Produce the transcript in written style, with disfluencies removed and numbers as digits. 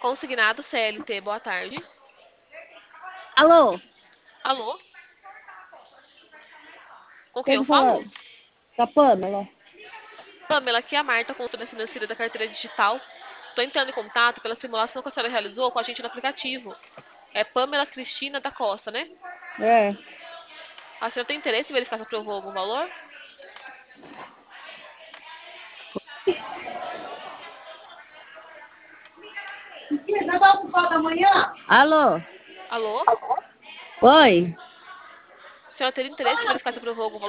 Consignado CLT, boa tarde. Alô? Alô? Com quem Quem eu tá falando? falo? Com a Pamela. Pamela, aqui é a Marta, consultora financeira da carteira digital. Estou entrando em contato pela simulação que a senhora realizou com a gente no aplicativo. É Pamela Cristina da Costa, né? É. A senhora tem interesse em verificar se aprovou algum valor? Alô? Alô? Oi? A senhora teria interesse em verificar se aprovou algum valor?